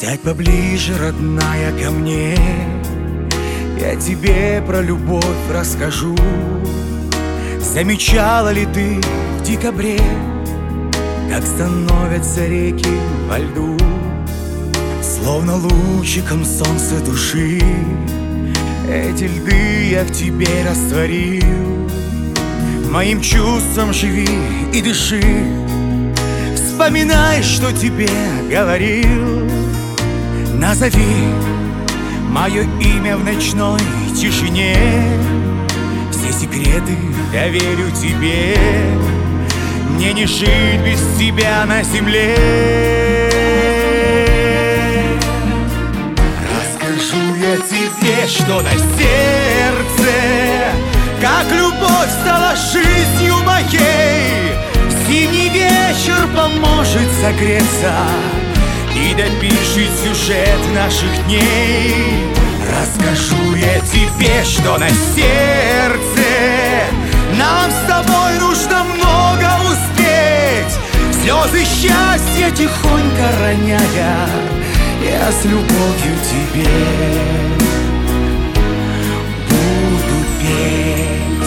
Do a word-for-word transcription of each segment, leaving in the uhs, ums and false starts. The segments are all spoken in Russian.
Сядь поближе, родная, ко мне, я тебе про любовь расскажу. Замечала ли ты в декабре, как становятся реки во льду? Словно лучиком солнца души эти льды я в тебе растворил. Моим чувством живи и дыши, вспоминай, что тебе говорил. Назови мое имя в ночной тишине, все секреты доверю тебе. Мне не жить без тебя на земле. Расскажу я тебе, что на сердце, как любовь стала жизнью моей. Зимний вечер поможет согреться и допишет сюжет наших дней. Расскажу я тебе, что на сердце нам с тобой нужно много успеть. Слезы счастья тихонько роняя, я с любовью тебе буду петь.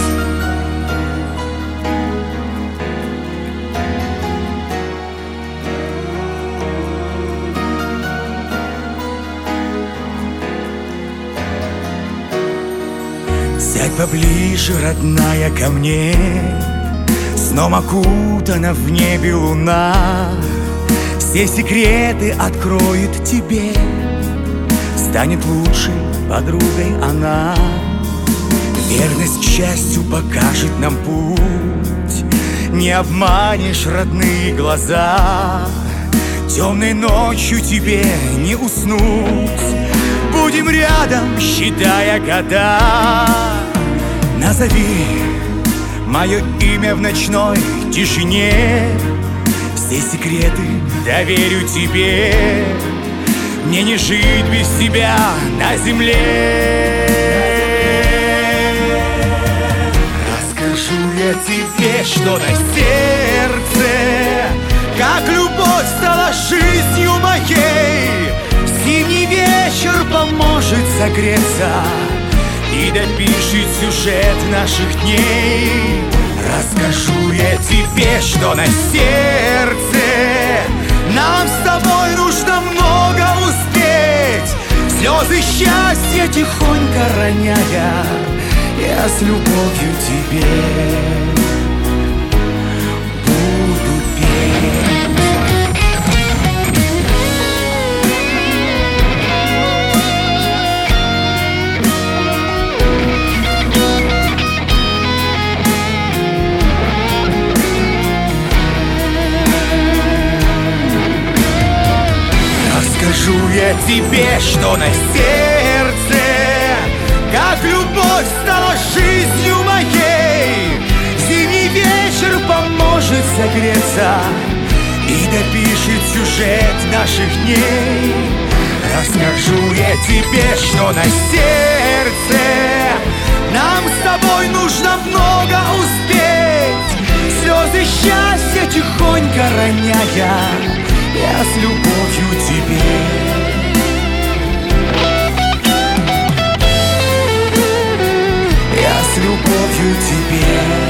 Сядь поближе, родная, ко мне, сном окутана в небе луна. Все секреты откроет тебе, станет лучшей подругой она. Верность к счастью покажет нам путь, не обманешь родные глаза. Темной ночью тебе не уснуть, будем рядом, считая года. Назови мое имя в ночной тишине, все секреты доверю тебе. Мне не жить без тебя на земле. Расскажу я тебе, что на сердце, как любовь стала жизнью моей. Зимний вечер поможет согреться и допишет сюжет наших дней. Расскажу я тебе, что на сердце нам с тобой нужно много успеть. Слезы счастья тихонько роняя, я с любовью тебе буду петь. Расскажу я тебе, что на сердце, как любовь стала жизнью моей. Зимний вечер поможет согреться и допишет сюжет наших дней. Расскажу я тебе, что на сердце нам с тобой нужно много успеть. Слезы счастья тихонько роняя, я с любовью тебе. Я с любовью тебе.